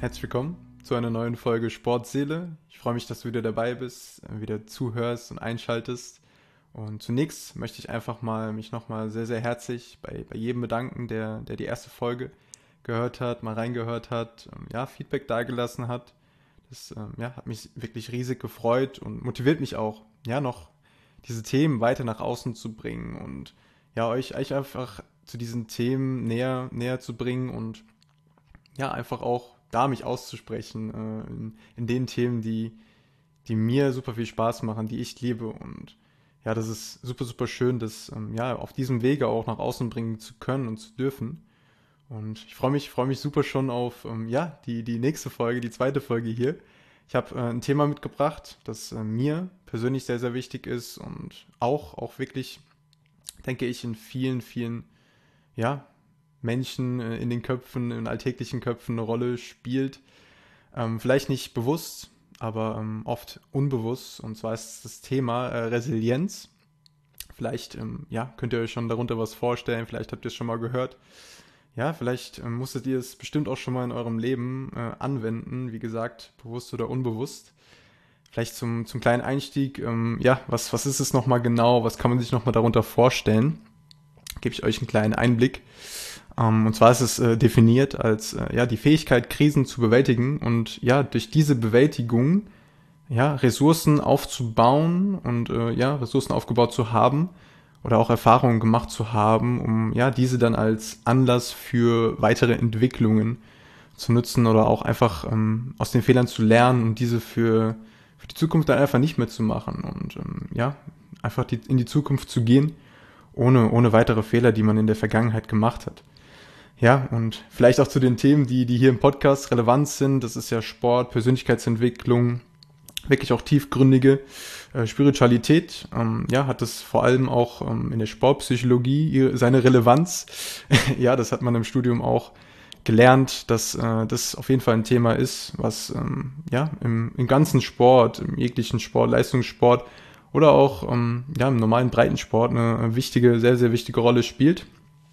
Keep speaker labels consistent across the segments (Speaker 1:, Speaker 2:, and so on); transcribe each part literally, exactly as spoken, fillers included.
Speaker 1: Herzlich willkommen zu einer neuen Folge Sportseele. Ich freue mich, dass du wieder dabei bist, äh, wieder zuhörst und einschaltest. Und zunächst möchte ich einfach mal mich nochmal sehr, sehr herzlich bei, bei jedem bedanken, der, der die erste Folge gehört hat, mal reingehört hat, ähm, ja, Feedback dagelassen hat. Das ähm, ja, hat mich wirklich riesig gefreut und motiviert mich auch, ja, noch diese Themen weiter nach außen zu bringen und ja, euch, euch einfach zu diesen Themen näher, näher zu bringen und ja, einfach auch da mich auszusprechen äh, in, in den Themen, die, die mir super viel Spaß machen, die ich liebe. Und ja, das ist super, super schön, das ähm, ja, auf diesem Wege auch nach außen bringen zu können und zu dürfen. Und ich freue mich, freue mich super schon auf ähm, ja, die, die nächste Folge, die zweite Folge hier. Ich habe äh, ein Thema mitgebracht, das äh, mir persönlich sehr, sehr wichtig ist und auch, auch wirklich, denke ich, in vielen, vielen ja, Menschen äh, in den Köpfen, in alltäglichen Köpfen eine Rolle spielt. Ähm, vielleicht nicht bewusst, aber ähm, oft unbewusst. Und zwar ist das Thema äh, Resilienz. Vielleicht ähm, ja, könnt ihr euch schon darunter was vorstellen, vielleicht habt ihr es schon mal gehört. Ja, vielleicht ähm, musstet ihr es bestimmt auch schon mal in eurem Leben äh, anwenden, wie gesagt, bewusst oder unbewusst. Vielleicht zum, zum kleinen Einstieg, ähm, ja, was, was ist es nochmal genau, was kann man sich nochmal darunter vorstellen? Gebe ich euch einen kleinen Einblick. Um, und zwar ist es äh, definiert als äh, ja die Fähigkeit, Krisen zu bewältigen und ja durch diese Bewältigung ja Ressourcen aufzubauen und äh, ja Ressourcen aufgebaut zu haben oder auch Erfahrungen gemacht zu haben, um ja diese dann als Anlass für weitere Entwicklungen zu nutzen oder auch einfach ähm, aus den Fehlern zu lernen und diese für für die Zukunft dann einfach nicht mehr zu machen und ähm, ja einfach die, in die Zukunft zu gehen ohne ohne weitere Fehler, die man in der Vergangenheit gemacht hat. Ja, und vielleicht auch zu den Themen, die, die hier im Podcast relevant sind. Das ist ja Sport, Persönlichkeitsentwicklung, wirklich auch tiefgründige äh, Spiritualität. Ähm, ja, hat das vor allem auch ähm, in der Sportpsychologie ihre, seine Relevanz. Ja, das hat man im Studium auch gelernt, dass äh, das auf jeden Fall ein Thema ist, was ähm, ja im, im ganzen Sport, im jeglichen Sport, Leistungssport oder auch ähm, ja, im normalen Breitensport eine wichtige, sehr, sehr wichtige Rolle spielt.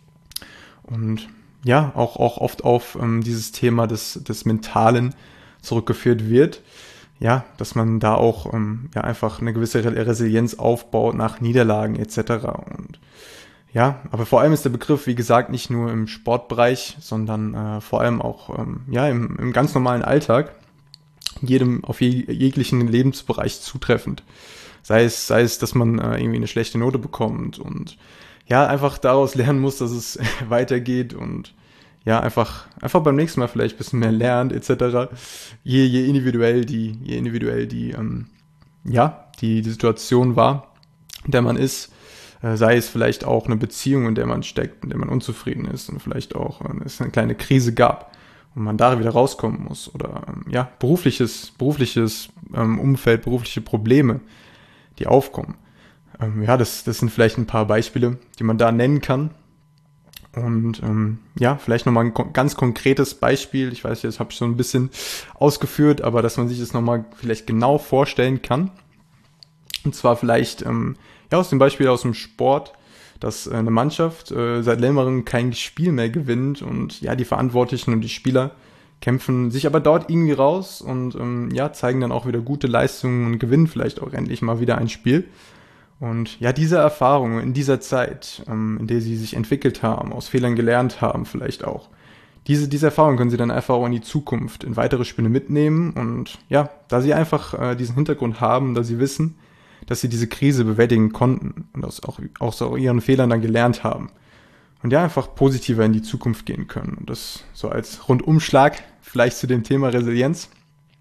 Speaker 1: Und ja, auch, auch oft auf ähm, dieses Thema des, des Mentalen zurückgeführt wird. Ja, dass man da auch ähm, ja, einfach eine gewisse Resilienz aufbaut nach Niederlagen et cetera. Und ja, aber vor allem ist der Begriff, wie gesagt, nicht nur im Sportbereich, sondern äh, vor allem auch ähm, ja, im, im ganz normalen Alltag, jedem auf jeg jeglichen Lebensbereich zutreffend. Sei es, sei es, dass man äh, irgendwie eine schlechte Note bekommt und ja, einfach daraus lernen muss, dass es weitergeht und ja, einfach, einfach beim nächsten Mal vielleicht ein bisschen mehr lernt, et cetera. Je, je individuell die, je individuell die, ähm, ja, die, die Situation war, in der man ist, äh, sei es vielleicht auch eine Beziehung, in der man steckt, in der man unzufrieden ist und vielleicht auch äh, es eine kleine Krise gab und man da wieder rauskommen muss oder ähm, ja, berufliches, berufliches ähm, Umfeld, berufliche Probleme, die aufkommen. Ähm, ja, das, das sind vielleicht ein paar Beispiele, die man da nennen kann. Und ähm, ja, vielleicht nochmal ein ko- ganz konkretes Beispiel. Ich weiß, das habe ich so ein bisschen ausgeführt, aber dass man sich das nochmal vielleicht genau vorstellen kann. Und zwar vielleicht ähm, ja aus dem Beispiel aus dem Sport, dass äh, eine Mannschaft äh, seit längerem kein Spiel mehr gewinnt und ja, die Verantwortlichen und die Spieler kämpfen sich aber dort irgendwie raus und ähm, ja, zeigen dann auch wieder gute Leistungen und gewinnen vielleicht auch endlich mal wieder ein Spiel. Und ja, diese Erfahrungen in dieser Zeit, ähm, in der sie sich entwickelt haben, aus Fehlern gelernt haben vielleicht auch, diese, diese Erfahrungen können sie dann einfach auch in die Zukunft, in weitere Spiele mitnehmen. Und ja, da sie einfach äh, diesen Hintergrund haben, da sie wissen, dass sie diese Krise bewältigen konnten und aus auch aus ihren Fehlern dann gelernt haben. Und ja, einfach positiver in die Zukunft gehen können. Und das so als Rundumschlag vielleicht zu dem Thema Resilienz.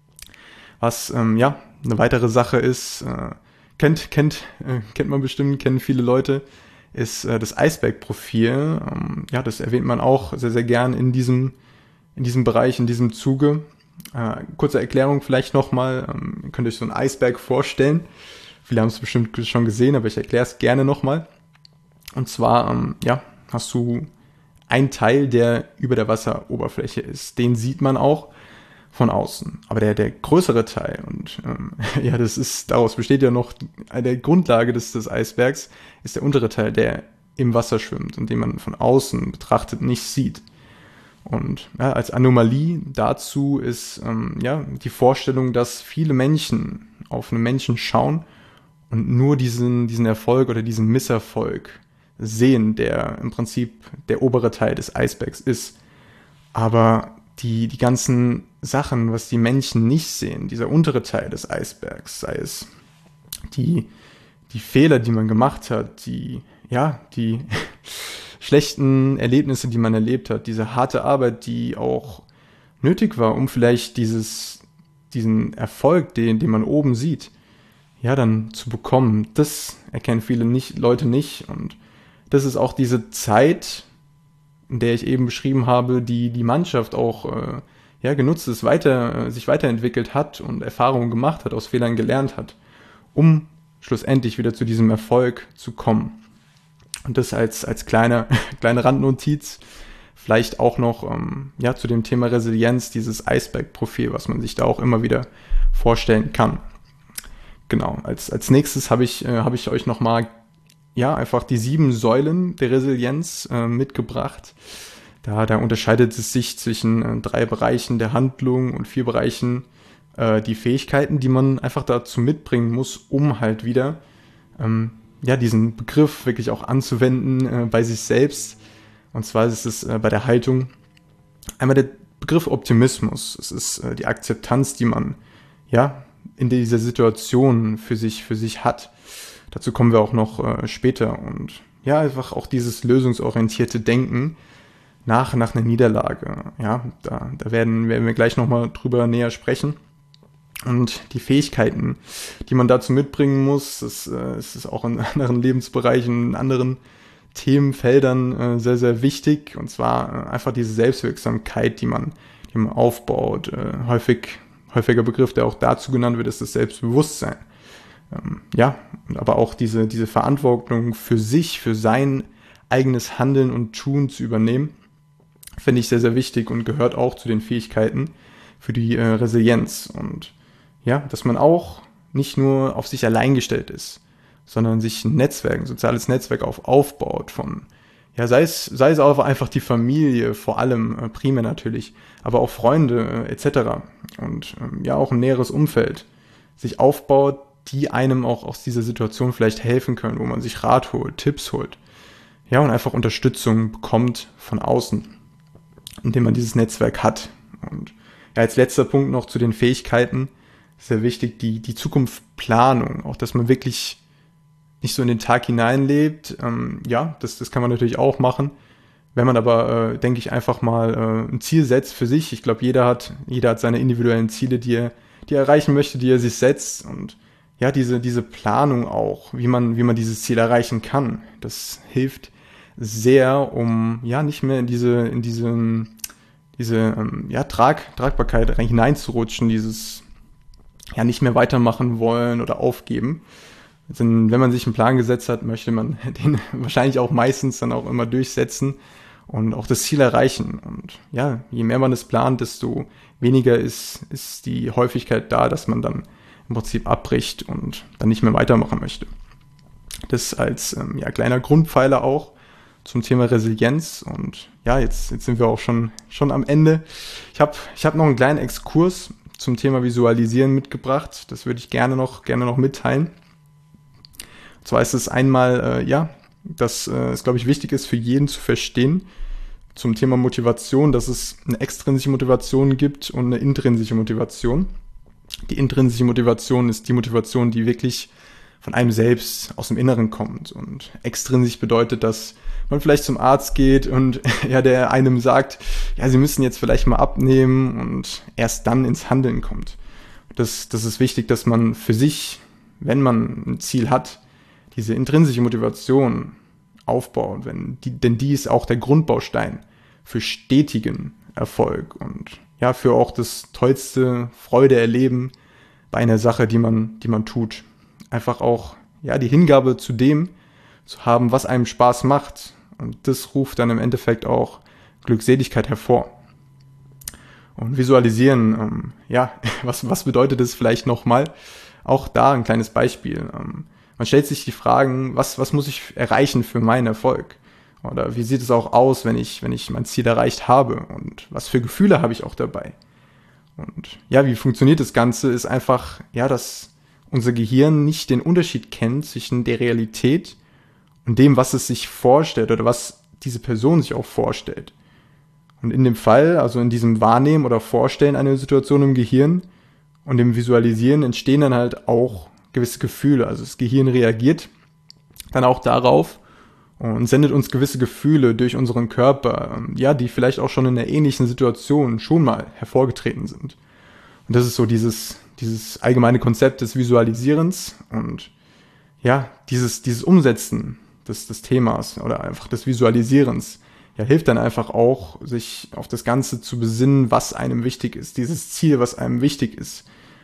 Speaker 1: Was ähm, ja eine weitere Sache ist, äh, kennt kennt äh, kennt man bestimmt, kennen viele Leute, ist äh, das Eisbergprofil. Ähm, ja, das erwähnt man auch sehr sehr gern in diesem in diesem Bereich, in diesem Zuge. Äh, kurze Erklärung vielleicht nochmal. Ähm, ihr könnt euch so einen Eisberg vorstellen. Viele haben es bestimmt schon gesehen, aber ich erkläre es gerne nochmal. Und zwar, ähm, ja, hast du einen Teil, der über der Wasseroberfläche ist. Den sieht man auch von außen. Aber der, der größere Teil, und ähm, ja, das ist, daraus besteht ja noch eine Grundlage des, des Eisbergs, ist der untere Teil, der im Wasser schwimmt und den man von außen betrachtet nicht sieht. Und ja, als Anomalie dazu ist ähm, ja, die Vorstellung, dass viele Menschen auf einen Menschen schauen und nur diesen, diesen Erfolg oder diesen Misserfolg sehen, der im Prinzip der obere Teil des Eisbergs ist. Aber die, die ganzen Sachen, was die Menschen nicht sehen, dieser untere Teil des Eisbergs, sei es die, die Fehler, die man gemacht hat, die, ja, die schlechten Erlebnisse, die man erlebt hat, diese harte Arbeit, die auch nötig war, um vielleicht dieses, diesen Erfolg, den, den man oben sieht, ja, dann zu bekommen. Das erkennen viele nicht, Leute nicht. Und das ist auch diese Zeit, in der ich eben beschrieben habe, die die Mannschaft auch äh, ja, genutzt ist, weiter, äh, sich weiterentwickelt hat und Erfahrungen gemacht hat, aus Fehlern gelernt hat, um schlussendlich wieder zu diesem Erfolg zu kommen. Und das als, als kleine, kleine Randnotiz, vielleicht auch noch ähm, ja, zu dem Thema Resilienz, dieses Eisbergprofil, was man sich da auch immer wieder vorstellen kann. Genau, als, als nächstes habe ich, äh, hab ich euch nochmal ja, einfach die sieben Säulen der Resilienz äh, mitgebracht. Da, da unterscheidet es sich zwischen äh, drei Bereichen der Handlung und vier Bereichen äh, die Fähigkeiten, die man einfach dazu mitbringen muss, um halt wieder ähm, ja, diesen Begriff wirklich auch anzuwenden äh, bei sich selbst. Und zwar ist es äh, bei der Haltung einmal der Begriff Optimismus. Es ist äh, die Akzeptanz, die man ja in dieser Situation für sich, für sich hat. Dazu kommen wir auch noch äh, später. Und ja, einfach auch dieses lösungsorientierte Denken nach, nach einer Niederlage. Ja, da, da werden, werden wir gleich nochmal drüber näher sprechen. Und die Fähigkeiten, die man dazu mitbringen muss, das, äh, das ist auch in anderen Lebensbereichen, in anderen Themenfeldern äh, sehr, sehr wichtig. Und zwar äh, einfach diese Selbstwirksamkeit, die man, die man aufbaut. Äh, häufig, häufiger Begriff, der auch dazu genannt wird, ist das Selbstbewusstsein. Ähm, ja, aber auch diese, diese Verantwortung für sich, für sein eigenes Handeln und Tun zu übernehmen, finde ich sehr, sehr wichtig und gehört auch zu den Fähigkeiten für die äh, Resilienz. Und ja, dass man auch nicht nur auf sich allein gestellt ist, sondern sich ein Netzwerk, ein soziales Netzwerk auf, aufbaut von, ja, sei es, sei es auch einfach die Familie, vor allem äh, primär natürlich, aber auch Freunde äh, et cetera. Und ähm, ja, auch ein näheres Umfeld sich aufbaut, die einem auch aus dieser Situation vielleicht helfen können, wo man sich Rat holt, Tipps holt. Ja, und einfach Unterstützung bekommt von außen, indem man dieses Netzwerk hat. Und ja, als letzter Punkt noch zu den Fähigkeiten, sehr wichtig, die, die Zukunftsplanung, auch dass man wirklich nicht so in den Tag hineinlebt. Ähm, ja, das, das kann man natürlich auch machen. Wenn man aber, äh, denke ich, einfach mal äh, ein Ziel setzt für sich. Ich glaube, jeder hat, jeder hat seine individuellen Ziele, die er, die er erreichen möchte, die er sich setzt. Und ja, diese, diese Planung auch, wie man, wie man dieses Ziel erreichen kann, das hilft sehr, um ja nicht mehr in diese, in diesen, diese ähm, ja, Trag, Tragbarkeit hineinzurutschen, dieses ja nicht mehr weitermachen wollen oder aufgeben. Denn wenn man sich einen Plan gesetzt hat, möchte man den wahrscheinlich auch meistens dann auch immer durchsetzen und auch das Ziel erreichen. Und ja, je mehr man es plant, desto weniger ist, ist die Häufigkeit da, dass man dann im Prinzip abbricht und dann nicht mehr weitermachen möchte. Das als ähm, ja, kleiner Grundpfeiler auch zum Thema Resilienz. Und ja, jetzt, jetzt sind wir auch schon, schon am Ende. Ich habe ich hab noch einen kleinen Exkurs zum Thema Visualisieren mitgebracht. Das würde ich gerne noch, gerne noch mitteilen. Und zwar ist es einmal, äh, ja, dass äh, es, glaube ich, wichtig ist für jeden zu verstehen zum Thema Motivation, dass es eine extrinsische Motivation gibt und eine intrinsische Motivation. Die intrinsische Motivation ist die Motivation, die wirklich von einem selbst aus dem Inneren kommt. Und extrinsisch bedeutet, dass man vielleicht zum Arzt geht und ja, der einem sagt, ja, Sie müssen jetzt vielleicht mal abnehmen und erst dann ins Handeln kommt. Das, das ist wichtig, dass man für sich, wenn man ein Ziel hat, diese intrinsische Motivation aufbaut, wenn die, denn die ist auch der Grundbaustein für stetigen Erfolg und ja, für auch das tollste Freude erleben bei einer Sache, die man, die man tut. Einfach auch, ja, die Hingabe zu dem zu haben, was einem Spaß macht. Und das ruft dann im Endeffekt auch Glückseligkeit hervor. Und visualisieren, ähm, ja, was, was bedeutet das vielleicht nochmal? Auch da ein kleines Beispiel. Ähm, man stellt sich die Fragen, was, was muss ich erreichen für meinen Erfolg? Oder wie sieht es auch aus, wenn ich, wenn ich mein Ziel erreicht habe? Und was für Gefühle habe ich auch dabei? Und ja, wie funktioniert das Ganze? Ist einfach, ja, dass unser Gehirn nicht den Unterschied kennt zwischen der Realität und dem, was es sich vorstellt oder was diese Person sich auch vorstellt. Und in dem Fall, also in diesem Wahrnehmen oder Vorstellen einer Situation im Gehirn und dem Visualisieren entstehen dann halt auch gewisse Gefühle. Also das Gehirn reagiert dann auch darauf und sendet uns gewisse Gefühle durch unseren Körper, ja, die vielleicht auch schon in einer ähnlichen Situation schon mal hervorgetreten sind. Und das ist so dieses, dieses allgemeine Konzept des Visualisierens und ja, dieses, dieses Umsetzen des, des Themas oder einfach des Visualisierens, ja, hilft dann einfach auch, sich auf das Ganze zu besinnen, was einem wichtig ist, dieses Ziel, was einem wichtig ist.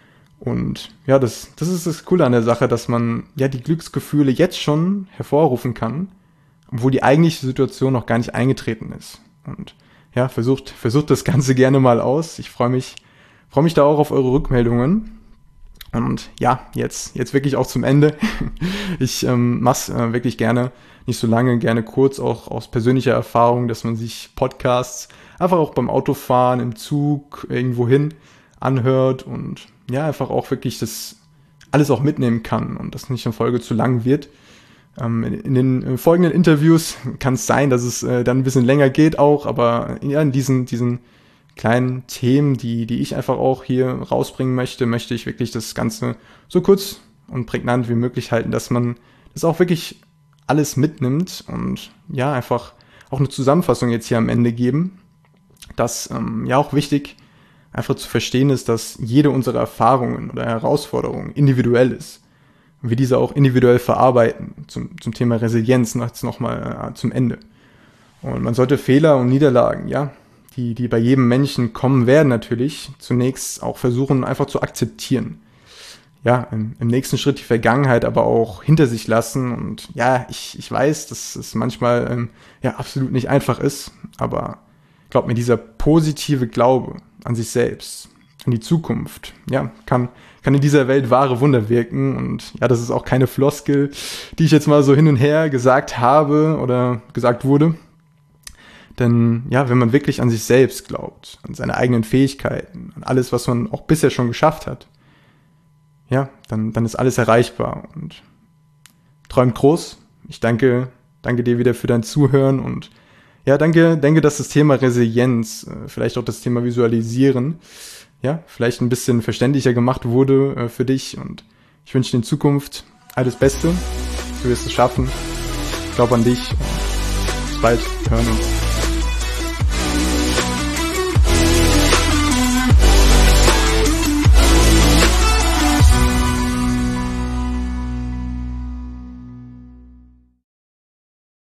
Speaker 1: Und ja, das, das ist das Coole an der Sache, dass man ja die Glücksgefühle jetzt schon hervorrufen kann, obwohl die eigentliche Situation noch gar nicht eingetreten ist. Und ja, versucht, versucht das Ganze gerne mal aus. Ich freue mich, freue mich da auch auf eure Rückmeldungen. Und ja, jetzt, jetzt wirklich auch zum Ende. Ich ähm, mach's äh, wirklich gerne, nicht so lange, gerne kurz, auch aus persönlicher Erfahrung, dass man sich Podcasts einfach auch beim Autofahren, im Zug, irgendwo hin anhört und ja, einfach auch wirklich das alles auch mitnehmen kann und das nicht in Folge zu lang wird. Ähm, in, in den folgenden Interviews kann es sein, dass es äh, dann ein bisschen länger geht auch, aber ja, in diesen, diesen kleinen Themen, die, die ich einfach auch hier rausbringen möchte, möchte ich wirklich das Ganze so kurz und prägnant wie möglich halten, dass man das auch wirklich alles mitnimmt und ja, einfach auch eine Zusammenfassung jetzt hier am Ende geben, dass ähm, ja auch wichtig einfach zu verstehen ist, dass jede unserer Erfahrungen oder Herausforderungen individuell ist und wir diese auch individuell verarbeiten, zum, zum Thema Resilienz jetzt nochmal äh, zum Ende. Und man sollte Fehler und Niederlagen, ja, die, die bei jedem Menschen kommen werden natürlich, zunächst auch versuchen einfach zu akzeptieren. Ja, im, im nächsten Schritt die Vergangenheit aber auch hinter sich lassen und ja, ich, ich weiß, dass es manchmal ähm, ja absolut nicht einfach ist, aber glaub mir, dieser positive Glaube an sich selbst, an die Zukunft, ja, kann, kann in dieser Welt wahre Wunder wirken und ja, das ist auch keine Floskel, die ich jetzt mal so hin und her gesagt habe oder gesagt wurde. Denn ja, wenn man wirklich an sich selbst glaubt, an seine eigenen Fähigkeiten, an alles, was man auch bisher schon geschafft hat, ja, dann, dann ist alles erreichbar und träumt groß. Ich danke, danke dir wieder für dein Zuhören und ja, danke, denke, dass das Thema Resilienz, vielleicht auch das Thema Visualisieren, ja, vielleicht ein bisschen verständlicher gemacht wurde äh, für dich und ich wünsche dir in Zukunft alles Beste. Du wirst es schaffen. Ich glaube an dich und bis bald. Wir hören uns.